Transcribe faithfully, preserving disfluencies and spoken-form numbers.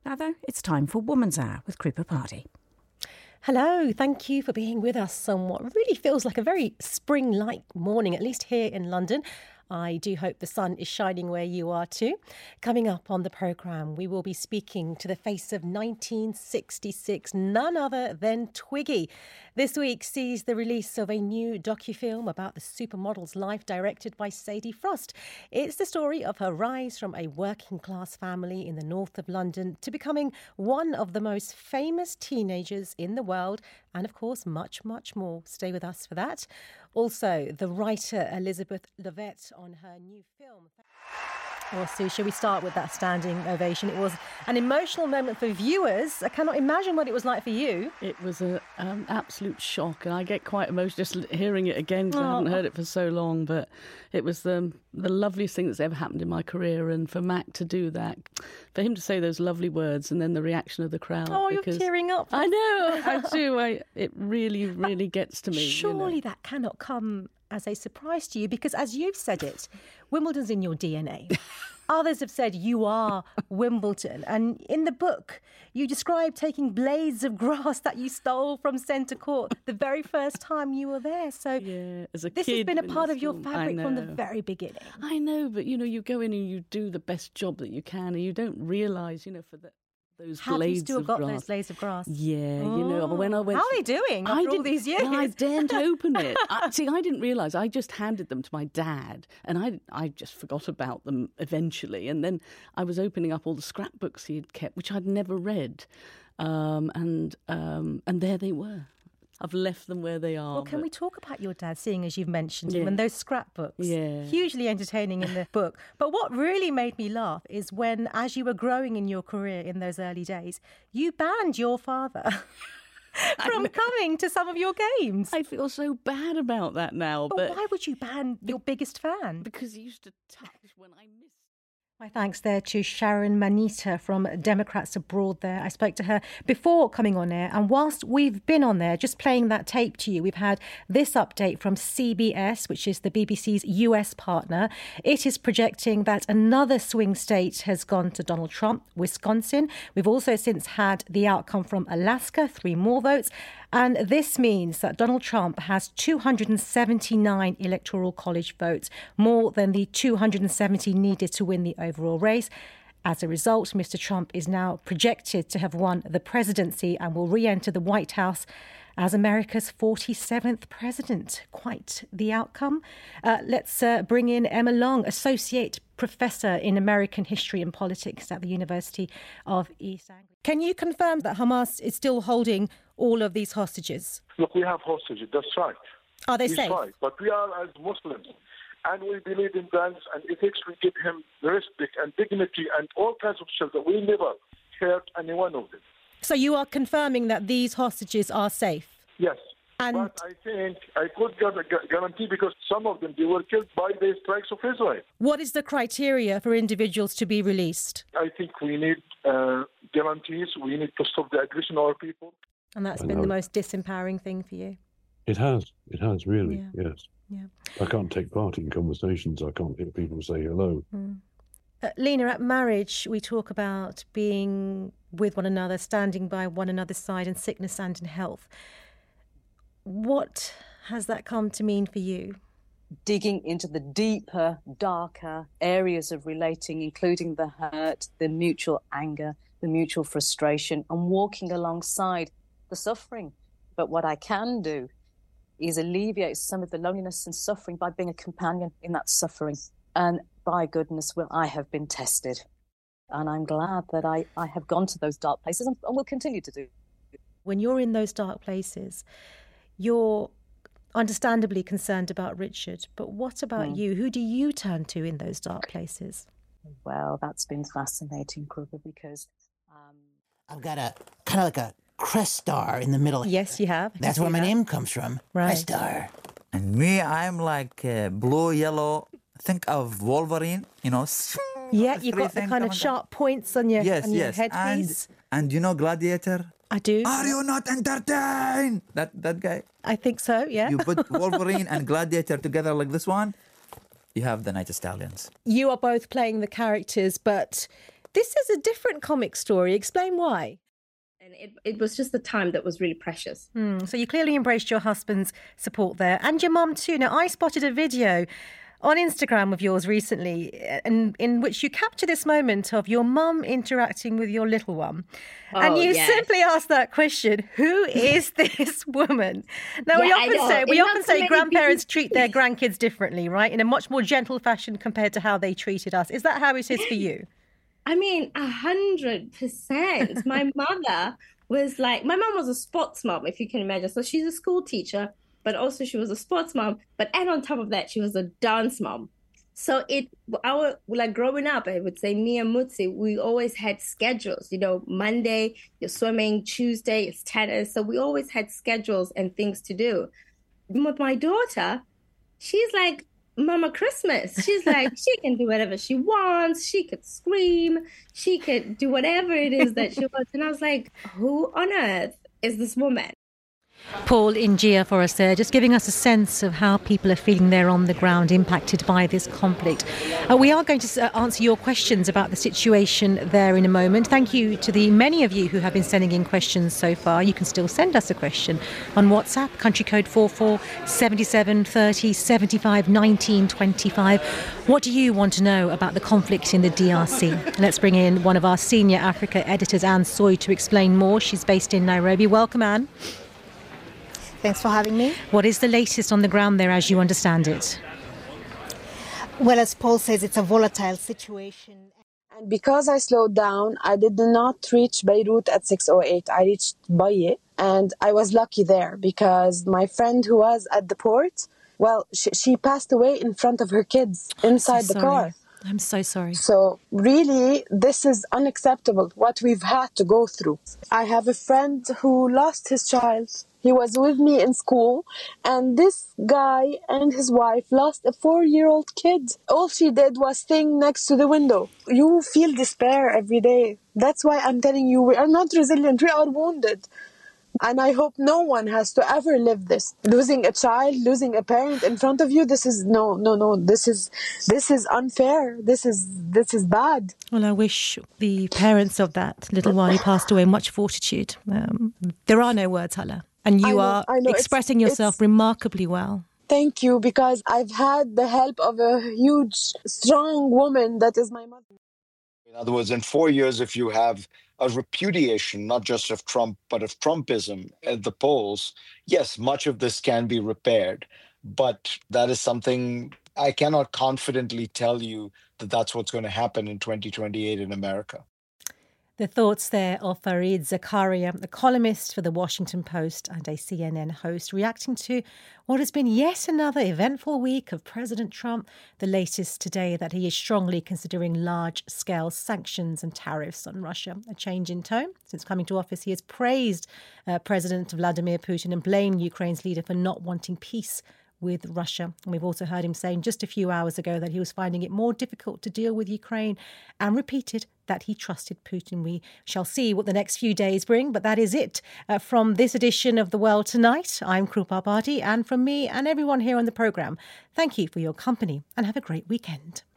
Now, though, it's time for Woman's Hour with Kripa Party. Hello, thank you for being with us on what really feels like a very spring-like morning, at least here in London. I do hope the sun is shining where you are too. Coming up on the programme, we will be speaking to the face of nineteen sixty-six, none other than Twiggy. This week sees the release of a new docufilm about the supermodel's life, directed by Sadie Frost. It's the story of her rise from a working-class family in the north of London to becoming one of the most famous teenagers in the world, and of course, much, much more. Stay with us for that. Also, the writer Elizabeth Lovett on her new film. Well, Sue, shall we start with that standing ovation? It was an emotional moment for viewers. I cannot imagine what it was like for you. It was an um, absolute shock, and I get quite emotional just hearing it again because oh. I haven't heard it for so long. But it was the, the loveliest thing that's ever happened in my career, and for Mac to do that, for him to say those lovely words, and then the reaction of the crowd. Oh, you're tearing up. I know, I do. I, it really, really gets to me. Surely you know? that cannot come as a surprise to you, because as you've said it, Wimbledon's in your D N A. Others have said you are Wimbledon. And in the book, you describe taking blades of grass that you stole from Centre Court the very first time you were there. So yeah, as a this kid has been a part of your film. fabric from the very beginning. I know, but, you know, you go in and you do the best job that you can, and you don't realise, you know, for the... Those have blades you still of got grass. those blades of grass? Yeah, oh. you know, when I went... How are they doing after I all these years? Well, I daren't open it. I, see, I didn't realise. I just handed them to my dad, and I, I just forgot about them eventually. And then I was opening up all the scrapbooks he had kept, which I'd never read. Um, and um, and there they were. I've left them where they are. Well, can but... we talk about your dad, seeing as you've mentioned yeah. him, and those scrapbooks? Yeah. Hugely entertaining in the book. But what really made me laugh is when, as you were growing in your career in those early days, you banned your father from coming to some of your games. I feel so bad about that now. But, but why would you ban your biggest fan? Because he used to touch when I missed. My thanks there to Sharon Manita from Democrats Abroad there. I spoke to her before coming on air, and whilst we've been on there, just playing that tape to you, we've had this update from C B S, which is the B B C's U S partner. It is projecting that another swing state has gone to Donald Trump, Wisconsin. We've also since had the outcome from Alaska, three more votes. And this means that Donald Trump has two hundred seventy-nine electoral college votes, more than the two hundred seventy needed to win the overall race. As a result, Mister Trump is now projected to have won the presidency and will re-enter the White House as America's forty-seventh president. Quite the outcome. Uh, let's uh, bring in Emma Long, Associate Professor in American History and Politics at the University of East Anglia. Can you confirm that Hamas is still holding all of these hostages? Look, we have hostages, that's right. Are they He's safe? Right. But we are, as Muslims, and we believe in values and ethics. We give him respect and dignity and all kinds of shelter. We never hurt any one of them. So you are confirming that these hostages are safe? Yes. And but I think I could gu- guarantee, because some of them, they were killed by the strikes of Israel. What is the criteria for individuals to be released? I think we need uh, guarantees. We need to stop the aggression of our people. And that's I been know. the most disempowering thing for you? It has. It has, really, Yeah. yes. Yeah. I can't take part in conversations. I can't hear people say hello. Mm. Uh, Lena, at marriage, we talk about being with one another, standing by one another's side in sickness and in health. What has that come to mean for you? Digging into the deeper, darker areas of relating, including the hurt, the mutual anger, the mutual frustration, and walking alongside the suffering. But what I can do is alleviate some of the loneliness and suffering by being a companion in that suffering. And by goodness, well, I have been tested. And I'm glad that I, I have gone to those dark places and, and will continue to do. When you're in those dark places, you're understandably concerned about Richard. But what about mm. you? Who do you turn to in those dark places? Well, that's been fascinating, Krupa, because... Um... I've got a kind of like a crest star in the middle. Yes, you have. That's where my that. name comes from. Right. Crest star. And me, I'm like uh, blue, yellow. Think of Wolverine, you know. Yeah, you've got the kind of sharp points on your, yes, on your yes. headpiece. And, and you know Gladiator? I do. Are you not entertained? That that guy. I think so, yeah. You put Wolverine and Gladiator together like this one, you have the Night Stallions. You are both playing the characters, but this is a different comic story. Explain why. And it, it was just the time that was really precious. Mm, so you clearly embraced your husband's support there and your mum too. Now, I spotted a video on Instagram of yours recently in, in which you capture this moment of your mum interacting with your little one. Oh, and you yes. simply ask that question, who is this woman? Now, yeah, we often say, we often say grandparents people... treat their grandkids differently, right? In a much more gentle fashion compared to how they treated us. Is that how it is for you? I mean, a hundred percent. My mother was like, my mom was a sports mom, if you can imagine. So she's a school teacher, but also she was a sports mom. But and on top of that, she was a dance mom. So it, our like growing up, I would say me and Mutsi, we always had schedules. You know, Monday you're swimming, Tuesday it's tennis. So we always had schedules and things to do. With my daughter, she's like Mama Christmas. She's like, she can do whatever she wants. She could scream. She could do whatever it is that she wants. And I was like, who on earth is this woman? Paul Ingia for us there, just giving us a sense of how people are feeling there on the ground impacted by this conflict. Uh, we are going to uh, answer your questions about the situation there in a moment. Thank you to the many of you who have been sending in questions so far. You can still send us a question on WhatsApp, country code four four seven seven thirty seventy-five nineteen twenty-five. What do you want to know about the conflict in the D R C? Let's bring in one of our senior Africa editors, Anne Soy, to explain more. She's based in Nairobi. Welcome, Anne. Thanks for having me. What is the latest on the ground there as you understand it? Well, as Paul says, it's a volatile situation. And because I slowed down, I did not reach Beirut at six oh eight. I reached Baye, and I was lucky there because my friend who was at the port, well, she, she passed away in front of her kids inside so the sorry. car. I'm so sorry. So really, this is unacceptable, what we've had to go through. I have a friend who lost his child. He was with me in school, and this guy and his wife lost a four-year-old kid. All she did was sing next to the window. You feel despair every day. That's why I'm telling you, we are not resilient, we are wounded. And I hope no one has to ever live this. Losing a child, losing a parent in front of you, this is no, no, no. This is this is unfair. This is this is bad. Well, I wish the parents of that little one who passed away much fortitude. Um, there are no words, Hala. And you I know, are I know. expressing it's, yourself it's, remarkably well. Thank you, because I've had the help of a huge, strong woman that is my mother. In other words, in four years, if you have a repudiation, not just of Trump, but of Trumpism at the polls, yes, much of this can be repaired. But that is something I cannot confidently tell you that that's what's going to happen in twenty twenty-eight in America. The thoughts there of Fareed Zakaria, a columnist for the Washington Post and a C N N host, reacting to what has been yet another eventful week of President Trump. The latest today that he is strongly considering large-scale sanctions and tariffs on Russia. A change in tone. Since coming to office, he has praised uh, President Vladimir Putin and blamed Ukraine's leader for not wanting peace with Russia. And we've also heard him saying just a few hours ago that he was finding it more difficult to deal with Ukraine and repeated that he trusted Putin. We shall see what the next few days bring, but that is it uh, from this edition of The World Tonight. I'm Krupa Bhati, and from me and everyone here on the programme, thank you for your company and have a great weekend.